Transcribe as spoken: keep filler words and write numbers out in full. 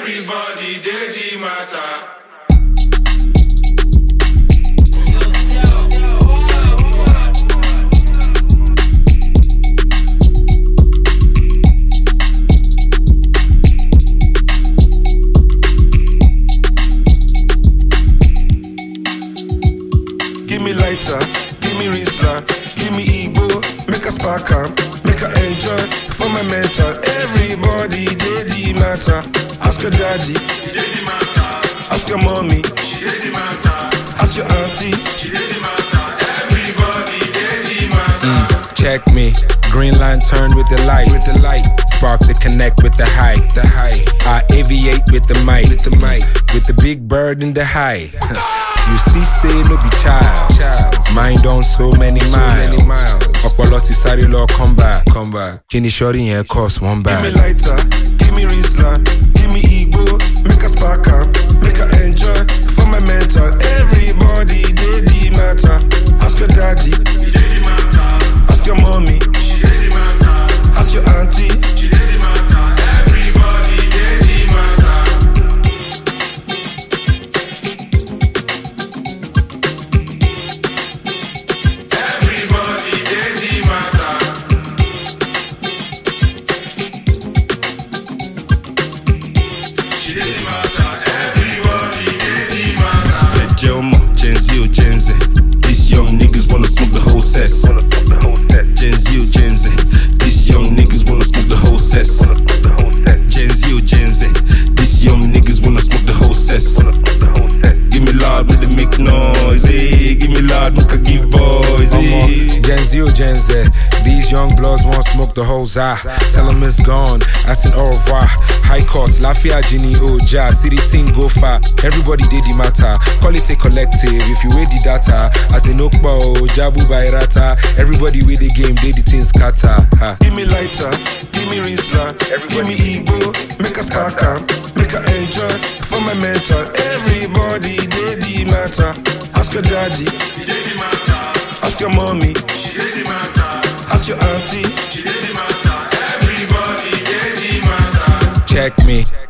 Everybody dey the matter. Give me lighter, give me Rizla, give me Igbo, make a spark am, make a enjoy for my mental. Everybody dey the matter. Ask your daddy, He dey the matter. ask your mommy, She dey the matter. ask your auntie. She dey the matter. Everybody dey the matter. Mm, check me. Green line turned with the light. With the light. Spark the connect with the height. The height. I aviate with the mic. With the mic. With the big bird in the height. You see, say no be child. Mind on so many miles. Opolo ti sáré lọ come back. Come back. Kini shorty yẹn cost one bag. Give me lighter, give me Rizla, give me Igbo, make a spark am, make a enjoy for my mental. Everybody dey the matter. Ask your daddy, He dey the matter. ask your mommy, She dey the matter. ask your auntie. She dey the matter. Everybody dey the matter. Everybody dey the matter. She dey the matter. Everybody dey the matter. Bet Jelma, Gen Z or Gen Z. These young niggas wanna smoke the whole cess. Gen Z or Gen Z. These young niggas wanna smoke the whole cess. Gen Z or Gen Z. These young niggas wanna smoke the whole cess. Give me loud with the make noise, eh? Give me loud, make I give boys, eh? Gen Z or Gen Z, these young bloods want smoke the whole za. Tell them it's gone, I said au revoir. High court, Lafia, Gini, Oja, city thing go far. Everybody did the matter, call it a collective. If you weigh the data, as a Nokbo, Jabu Bairata. Everybody with the game, they the things scatter. Ha. Give me lighter, give me Rizla, give me Igbo, make a spark am, make a enjoy for my mental. Everybody dey the matter. Ask your daddy, He dey the matter. ask your mommy, She dey the matter. ask your auntie. She dey the matter. Everybody dey the matter. Check me.